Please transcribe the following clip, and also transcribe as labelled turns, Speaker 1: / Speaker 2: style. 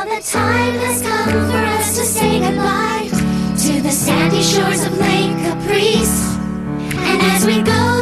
Speaker 1: the time has come for us to say goodbye to the sandy shores of Lake Caprice. And as we go